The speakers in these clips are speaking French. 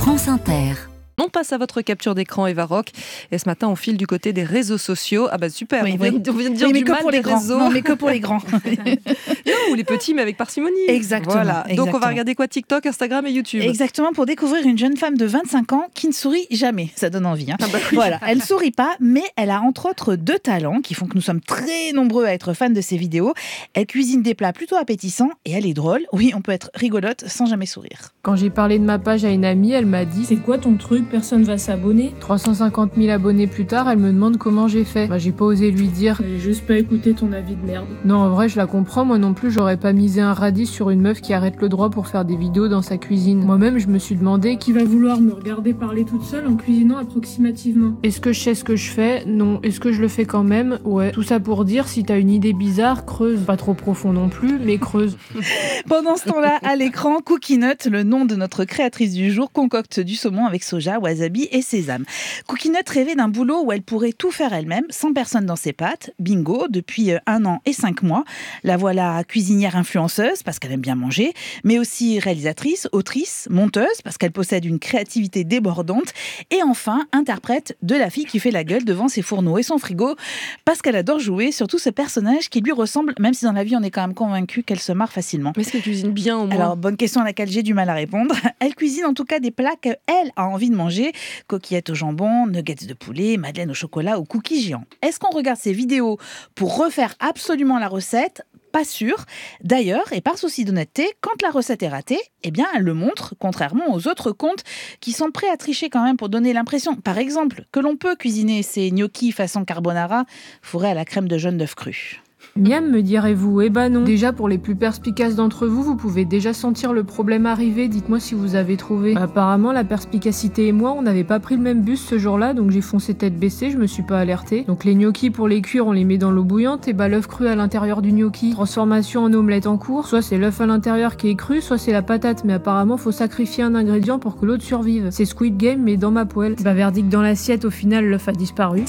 France Inter. On passe à votre capture d'écran, Eva Rock. Et ce matin, on file du côté des réseaux sociaux. Ah bah super, Oui, on vient de dire mais du que mal pour les des grands. réseaux. Non, mais que pour les grands. Non, ou les petits, mais avec parcimonie. Exactement. Voilà. Donc on va exactement. regarder quoi? TikTok, Instagram et YouTube. Exactement, pour découvrir une jeune femme de 25 ans qui ne sourit jamais. Ça donne envie. Hein. Ah bah oui. Voilà, elle ne sourit pas, mais elle a entre autres 2 talents qui font que nous sommes très nombreux à être fans de ses vidéos. Elle cuisine des plats plutôt appétissants et elle est drôle. Oui, on peut être rigolote sans jamais sourire. Quand j'ai parlé de ma page à une amie, elle m'a dit C'est quoi ton truc? Personne va s'abonner. 350 000 abonnés plus tard, elle me demande comment j'ai fait. J'ai pas osé lui dire. J'ai juste pas écouté ton avis de merde. Non, en vrai, je la comprends, moi non plus, j'aurais pas misé un radis sur une meuf qui arrête le droit pour faire des vidéos dans sa cuisine. Moi-même, je me suis demandé Qui va vouloir me regarder parler toute seule en cuisinant approximativement? est-ce que je sais ce que je fais? Non. Est-ce que je le fais quand même? Ouais. Tout ça pour dire, si t'as une idée bizarre, creuse. Pas trop profond non plus, mais creuse. Pendant ce temps-là, à l'écran, Cookie Nut, le nom de notre créatrice du jour, concocte du saumon avec soja, wasabi et sésame. Cookie Nut rêvait d'un boulot où elle pourrait tout faire elle-même, sans personne dans ses pattes. Bingo, depuis 1 an et 5 mois. La voilà cuisinière influenceuse, parce qu'elle aime bien manger, mais aussi réalisatrice, autrice, monteuse, parce qu'elle possède une créativité débordante, et enfin, interprète de la fille qui fait la gueule devant ses fourneaux et son frigo, parce qu'elle adore jouer, surtout ce personnage qui lui ressemble, même si dans la vie on est quand même convaincu qu'elle se marre facilement. Mais est-ce qu'elle cuisine bien au moins? Alors, bonne question à laquelle j'ai du mal à répondre. Elle cuisine en tout cas des plats qu'elle a envie de manger. Coquillettes au jambon, nuggets de poulet, madeleine au chocolat ou cookies géants. Est-ce qu'on regarde ces vidéos pour refaire absolument la recette? Pas sûr. D'ailleurs, et par souci d'honnêteté, quand la recette est ratée, eh bien, elle le montre, contrairement aux autres comptes qui sont prêts à tricher quand même pour donner l'impression, par exemple, que l'on peut cuisiner ses gnocchis façon carbonara fourrés à la crème de jaune d'œuf cru. Miam, me direz-vous? Eh ben non. Déjà, pour les plus perspicaces d'entre vous, vous pouvez déjà sentir le problème arriver. Dites-moi si vous avez trouvé. Apparemment, la perspicacité et moi, on n'avait pas pris le même bus ce jour-là, donc j'ai foncé tête baissée, je me suis pas alertée. Donc les gnocchis, pour les cuire, on les met dans l'eau bouillante et l'œuf cru à l'intérieur du gnocchi. Transformation en omelette en cours. Soit c'est l'œuf à l'intérieur qui est cru, soit c'est la patate, mais apparemment, faut sacrifier un ingrédient pour que l'autre survive. C'est Squid Game, mais dans ma poêle. Verdict dans l'assiette, au final, l'œuf a disparu.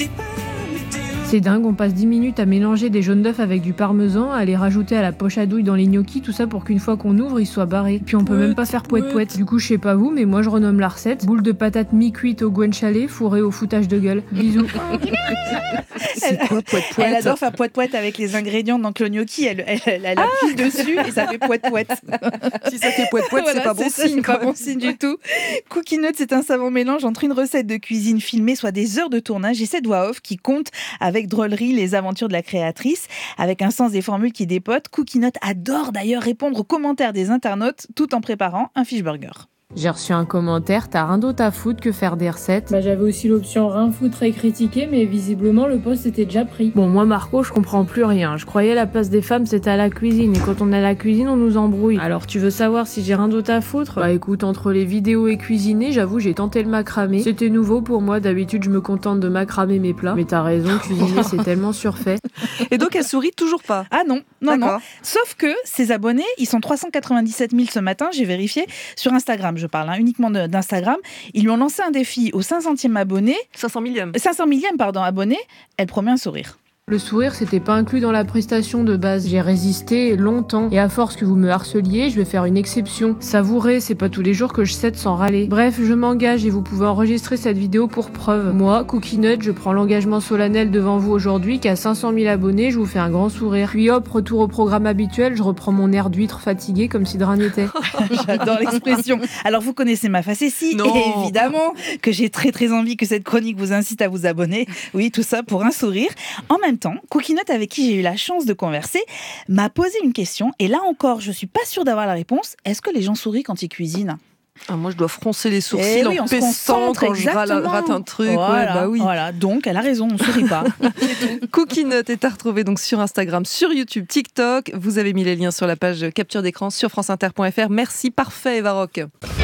C'est dingue, on passe 10 minutes à mélanger des jaunes d'œufs avec du parmesan, à les rajouter à la poche à douille dans les gnocchis, tout ça pour qu'une fois qu'on ouvre, ils soient barrés. Puis on peut même pas faire poète-poète. Du coup, je sais pas vous, mais moi je renomme la recette. Boule de patates mi-cuite au guanciale, fourrée au foutage de gueule. Bisous. C'est quoi poète-poète? Elle adore faire poète-poète avec les ingrédients, donc le gnocchi, elle appuie dessus et ça fait poète-poète. Si ça fait poète-poète, Voilà, c'est pas bon signe. C'est pas bon signe du tout. Cookie Nut, c'est un savant mélange entre une recette de cuisine filmée, soit des heures de tournage, et cette voix off qui compte avec drôlerie les aventures de la créatrice, avec un sens des formules qui dépote. Cookie Nut adore d'ailleurs répondre aux commentaires des internautes tout en préparant un fish burger. J'ai reçu un commentaire, t'as rien d'autre à foutre que faire des recettes. J'avais aussi l'option rien foutre et critiquer, mais visiblement le poste était déjà pris. Bon, moi Marco, je comprends plus rien. Je croyais la place des femmes c'était à la cuisine, et quand on est à la cuisine, on nous embrouille. Alors tu veux savoir si j'ai rien d'autre à foutre? Écoute, entre les vidéos et cuisiner, j'avoue j'ai tenté le macramé. C'était nouveau pour moi, d'habitude je me contente de macramer mes plats. Mais t'as raison, cuisiner c'est tellement surfait. Et donc elle sourit toujours pas? Ah non. D'accord. Sauf que ses abonnés, ils sont 397 000 ce matin, j'ai vérifié, sur Instagram. Je parle uniquement d'Instagram. Ils lui ont lancé un défi au 500e abonné. 500 millième. 500 millième, abonné. Elle promet un sourire. Le sourire, c'était pas inclus dans la prestation de base. J'ai résisté longtemps. Et à force que vous me harceliez, je vais faire une exception. Savourer, c'est pas tous les jours que je cède sans râler. Bref, je m'engage et vous pouvez enregistrer cette vidéo pour preuve. Moi, Cookie Nut, je prends l'engagement solennel devant vous aujourd'hui qu'à 500 000 abonnés, je vous fais un grand sourire. Puis hop, retour au programme habituel, je reprends mon air d'huître fatigué comme si de rien n'était. J'adore l'expression. Alors, vous connaissez ma facétie. Non. Et évidemment que j'ai très très envie que cette chronique vous incite à vous abonner. Oui, tout ça pour un sourire. En même temps, Cookie Nut, avec qui j'ai eu la chance de converser, m'a posé une question. Et là encore, je suis pas sûre d'avoir la réponse. Est-ce que les gens sourient quand ils cuisinent? Moi, je dois froncer les sourcils oui, en on se pestant concentre, quand je exactement. rate un truc. Voilà, Ouais, bah oui. voilà. Donc, elle a raison, on ne sourit pas. Cookie Nut est à retrouver donc sur Instagram, sur YouTube, TikTok. Vous avez mis les liens sur la page capture d'écran sur franceinter.fr. Merci, parfait Eva Rock.